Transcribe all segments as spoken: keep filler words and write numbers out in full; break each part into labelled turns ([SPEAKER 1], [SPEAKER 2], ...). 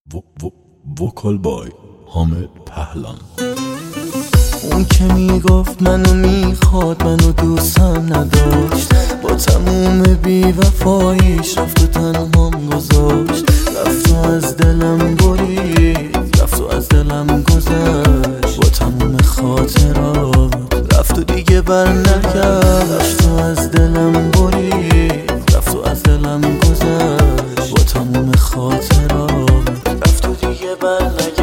[SPEAKER 1] وکال بای حامد پهلوان.
[SPEAKER 2] اون که میگفت منو میخواد منو دوستم نداشت، با تموم بیوفاییش رفت و تنهام گذاشت. رفت و از دلم برید، رفت و از دلم گذشت، با تموم خاطرات رفت و دیگه بر نگشت. رفت و از دلم برید، رفت و از دلم گذشت، با تموم خاطرات رفت و دیگه بر نگشت.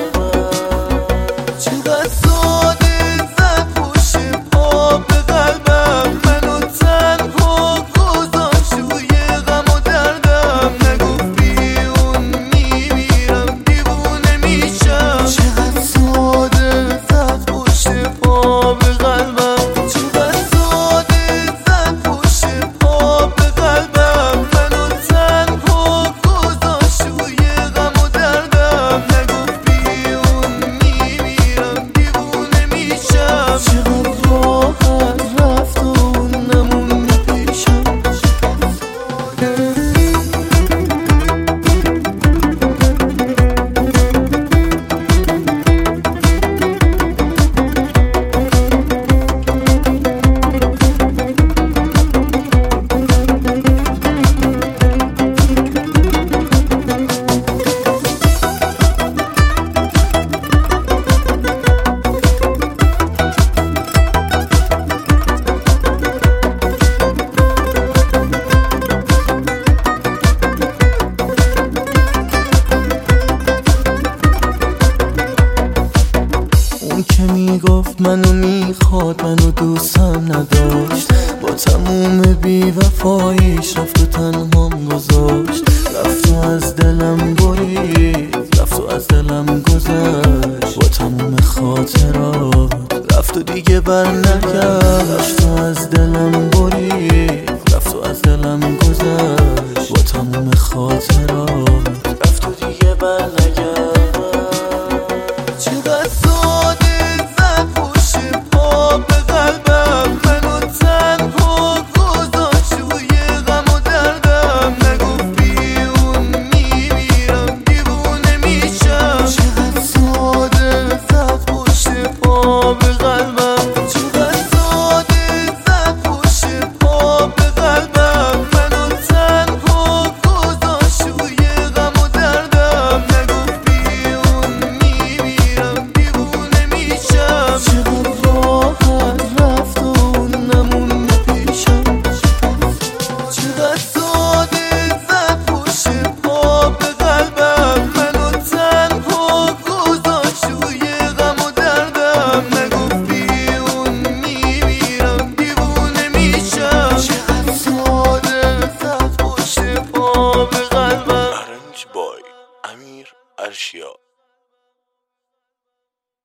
[SPEAKER 2] چقدر ساده زد پشت پا به قلبم، منو تنها گذاشت روی غم و دردم. نگفت بی اون میمیرم، دیوونه میشم. چقدر ساده زد پشت پا به قلبم، چقدر ساده زد پشت پا به قلبم. منو تنها گذاشت روی غم و دردم. نگفت بی اون میمیرم، دیوونه میشم. چقدر راحت رفت و اون نمونده پیشم. اون که میگفت منو میخواد منو دوستم نداشت، با تموم بیوفاییش رفت و تنهام گذاشت. رفت و از دلم برید، رفت و از دلم گذشت، با تموم خاطرات رفت و دیگه بر نگشت. رفت و از دلم برید، رفت و از دلم گذشت، با تموم خاطرات رفت و دیگه بر نگشت. چقدر ساده زد پشت پا به قلبم، منو تنها گذاشت روی غم و دردم. نگفت بی اون میمیرم، دیوونه میشم. چقدر ساده زد پشت پا به قلبم، چقدر ساده زد پشت پا به قلبم. منو تنها گذاشت روی غم و دردم. نگفت بی اون میمیرم، دیوونه میشم. چقدر راحت رفت و اون نمونده پیشم. چقدر ساده زد پشت پا به قلبم، منو تنها گذاشت روی غم و دردم. نگفت بی اون میمیرم، دیوونه میشم. چقدر ساده زد پشت پا به قلبم.
[SPEAKER 1] ارنج بای امیر ارشیا.